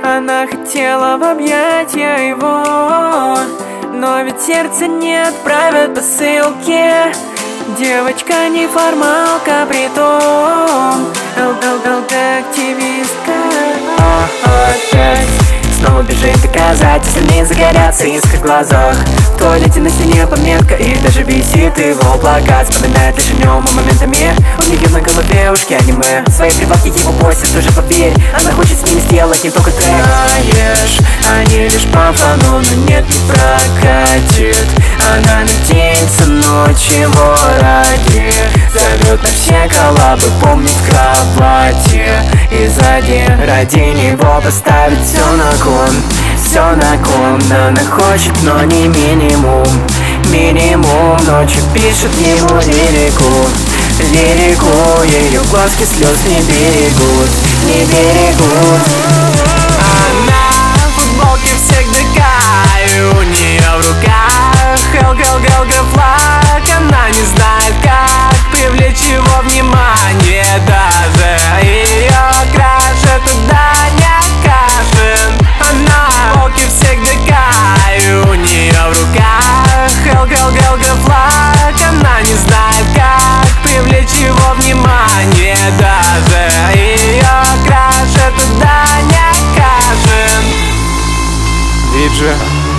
Она хотела в объятия его, но ведь сердце не отправит посылки. Девочка неформалка, притом активистка. Опять снова бежит доказать, остальные загорятся искры в глазах. В туалете на стене пометка, и даже висит его плакат. Вспоминает лишь о нем и моментами у нее на голове ушки аниме. Свои прибавки его постят, уже поверь, она хочет с ним сделать не только трек. Знаешь, они лишь по фану, но нет, не прокатит. Она надеется, но чего ради? Зовет на все коллабы, помнит в кровати и сзади. Ради него поставить все на кон, все на кон. Она хочет, но не минимум. Минимум ночью пишет ему лирику. Лирику, ее глазки слез не берегут, не берегут. Она в футболке всегда кай, у нее в руках Хелга флаг. Она не знает, как привлечь его внимание. Даже ее краше туда не окажем. Она в футболке всегда кай, у нее в руках Хелга флаг. Она не знает, как привлечь его внимание. Даже ее краше туда не окажем. Диджей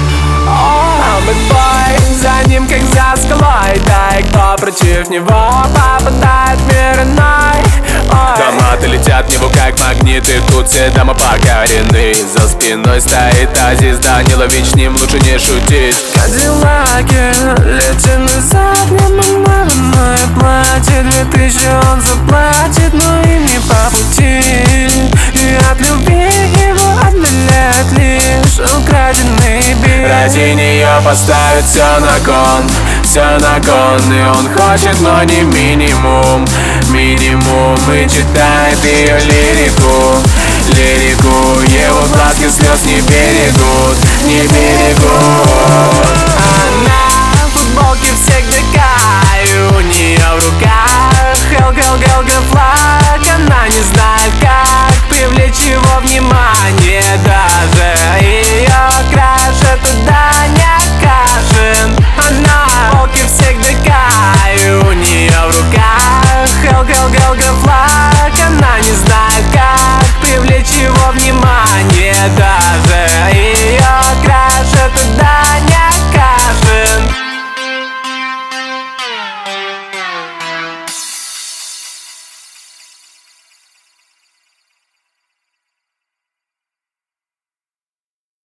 бэтбой, за ним как за скалой. Да и кто против него попадает в мир иной. Томаты летят в него как магниты, тут все дома покорены. За спиной стоит Азиз Данилович, с ним лучше не шутить. Кадиллаки летят на заднем, мое платье 2000 он заплатит, но им не по пути. И от любви его отдаляет лишь украденный бит. Ради нее поставит все на кон, все на кон. И он хочет, но не минимум. Минимум, и читает ее лирику. Лирику, его глазки слез не берегут, не берегут. Она в футболке всегда кай, у нее в руках Хелга флаг. Она не знает, как привлечь его внимание.